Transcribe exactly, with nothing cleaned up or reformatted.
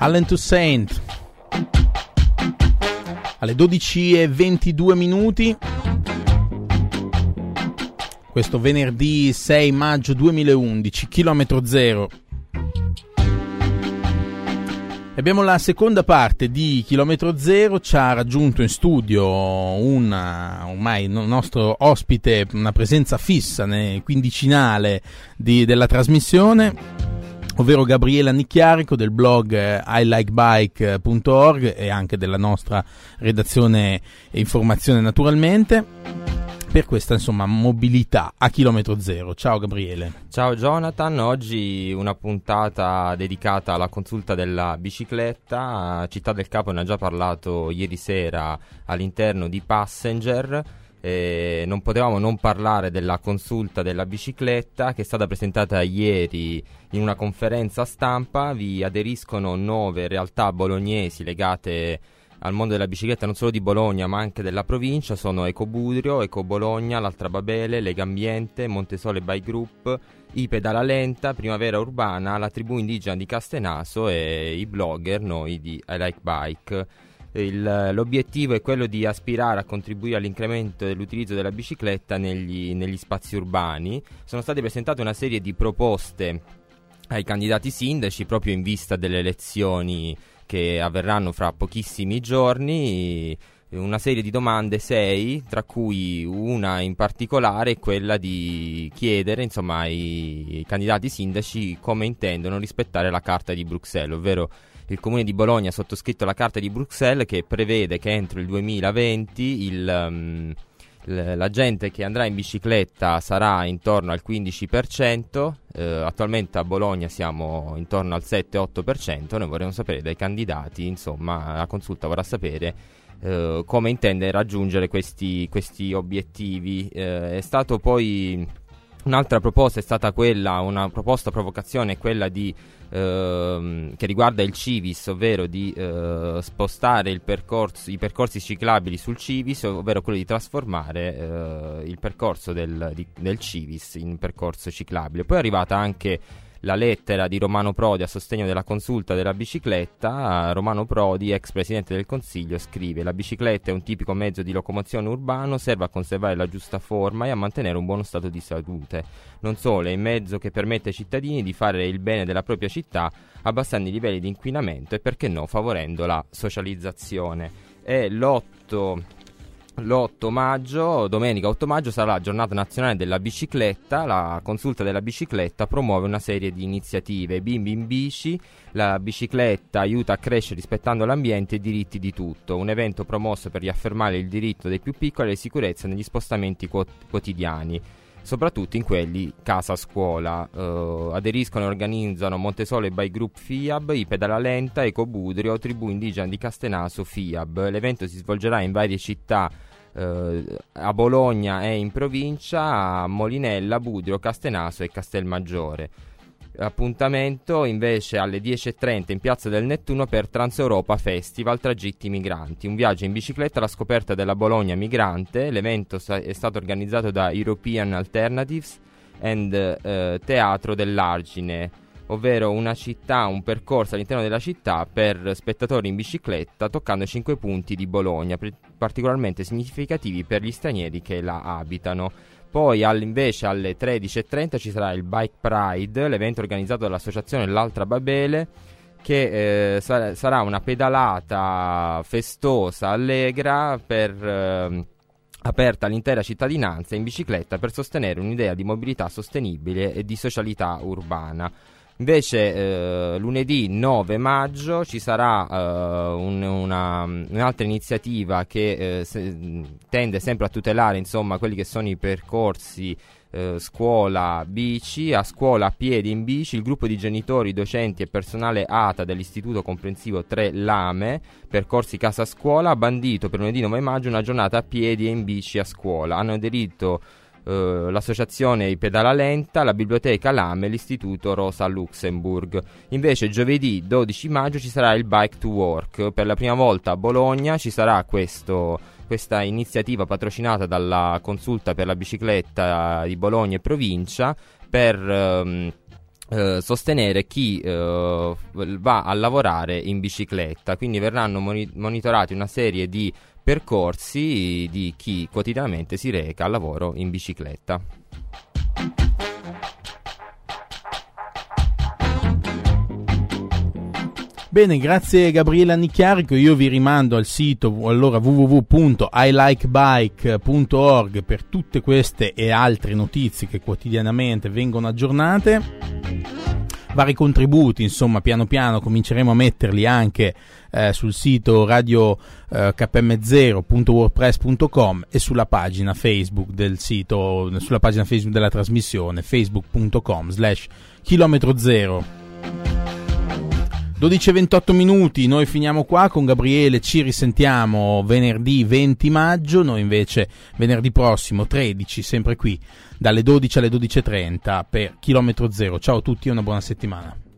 Allen Toussaint alle dodici e ventidue minuti, questo venerdì sei maggio duemilaundici, chilometro zero. Abbiamo la seconda parte di Chilometro Zero. Ci ha raggiunto in studio un ormai un nostro ospite, una presenza fissa nel quindicinale di, della trasmissione, ovvero Gabriele Annicchiarico del blog i like bike punto org e anche della nostra redazione e informazione naturalmente, per questa insomma mobilità a chilometro zero. Ciao Gabriele. Ciao Jonathan, oggi una puntata dedicata alla consulta della bicicletta. Città del Capo ne ha già parlato ieri sera all'interno di Passenger. Eh, non potevamo non parlare della consulta della bicicletta che è stata presentata ieri in una conferenza stampa. Vi aderiscono nove realtà bolognesi legate al mondo della bicicletta, non solo di Bologna ma anche della provincia. Sono Ecobudrio, Eco Bologna, l'Altra Babele, Legambiente, Montesole Bike Group, I Pedala Lenta, Primavera Urbana, la tribù indigena di Castenaso e i blogger, noi di I Like Bike. Il, l'obiettivo è quello di aspirare a contribuire all'incremento dell'utilizzo della bicicletta negli, negli spazi urbani. Sono state presentate una serie di proposte ai candidati sindaci proprio in vista delle elezioni che avverranno fra pochissimi giorni. Una serie di domande, sei, tra cui una in particolare è quella di chiedere insomma ai, ai candidati sindaci come intendono rispettare la Carta di Bruxelles, ovvero il Comune di Bologna ha sottoscritto la Carta di Bruxelles che prevede che entro il duemilaventi il, um, l- la gente che andrà in bicicletta sarà intorno al quindici per cento. Eh, attualmente a Bologna siamo intorno al sette otto per cento. Noi vorremmo sapere dai candidati, insomma la consulta vorrà sapere eh, come intende raggiungere questi, questi obiettivi. Eh, è stato poi un'altra proposta, è stata quella, una proposta provocazione, quella di ehm, che riguarda il Civis, ovvero di eh, spostare il percorso, i percorsi ciclabili sul Civis, ovvero quello di trasformare eh, il percorso del, di, del Civis in percorso ciclabile. Poi è arrivata anche la lettera di Romano Prodi a sostegno della consulta della bicicletta. Romano Prodi, ex presidente del Consiglio, scrive: la bicicletta è un tipico mezzo di locomozione urbano, serve a conservare la giusta forma e a mantenere un buono stato di salute. Non solo, è un mezzo che permette ai cittadini di fare il bene della propria città, abbassando i livelli di inquinamento e, perché no, favorendo la socializzazione. E l'otto L'otto maggio, domenica otto maggio, sarà la giornata nazionale della bicicletta. La consulta della bicicletta promuove una serie di iniziative. Bimbi in bici, la bicicletta aiuta a crescere rispettando l'ambiente e i diritti di tutto. Un evento promosso per riaffermare il diritto dei più piccoli alla sicurezza negli spostamenti quot- quotidiani, soprattutto in quelli casa-scuola. Uh, aderiscono e organizzano Montesole Bike Group F I A B, I Pedala Lenta, Ecobudrio, Tribù Indigena di Castenaso F I A B. L'evento si svolgerà in varie città, uh, a Bologna e in provincia, a Molinella, Budrio, Castenaso e Castelmaggiore. Appuntamento invece alle dieci e trenta in Piazza del Nettuno per Transeuropa Festival Tragitti Migranti, un viaggio in bicicletta alla scoperta della Bologna migrante. L'evento sa- è stato organizzato da European Alternatives and uh, Teatro dell'Argine, ovvero una città, un percorso all'interno della città per spettatori in bicicletta, toccando cinque punti di Bologna, pre- particolarmente significativi per gli stranieri che la abitano. Poi all, invece alle tredici e trenta ci sarà il Bike Pride, l'evento organizzato dall'associazione L'Altra Babele, che eh, sa- sarà una pedalata festosa, allegra, per, eh, aperta all'intera cittadinanza in bicicletta per sostenere un'idea di mobilità sostenibile e di socialità urbana. Invece eh, lunedì nove maggio ci sarà eh, un, una, un'altra iniziativa che eh, se, tende sempre a tutelare insomma quelli che sono i percorsi eh, scuola bici, a scuola a piedi in bici. Il gruppo di genitori, docenti e personale A T A dell'Istituto Comprensivo tre Lame, percorsi casa scuola, ha bandito per lunedì nove maggio una giornata a piedi e in bici a scuola. Hanno aderito Uh, l'associazione I Pedala Lenta, la biblioteca Lame e l'istituto Rosa Luxemburg. Invece giovedì dodici maggio ci sarà il Bike to Work. Per la prima volta a Bologna ci sarà questo, questa iniziativa patrocinata dalla consulta per la bicicletta di Bologna e provincia per um, eh, sostenere chi eh, va a lavorare in bicicletta, quindi verranno moni- monitorati una serie di percorsi di chi quotidianamente si reca al lavoro in bicicletta. Bene, grazie Gabriele Annichiarico, io vi rimando al sito allora w w w punto i like bike punto org per tutte queste e altre notizie che quotidianamente vengono aggiornate. Vari contributi, insomma, piano piano cominceremo a metterli anche eh, sul sito radio eh, k m zero punto wordpress punto com e sulla pagina Facebook del sito, sulla pagina Facebook della trasmissione, facebook punto com slash chilometro zero. dodici e ventotto minuti, noi finiamo qua con Gabriele, ci risentiamo venerdì venti maggio, noi invece venerdì prossimo tredici, sempre qui dalle dodici alle dodici e trenta per Chilometro Zero. Ciao a tutti e una buona settimana.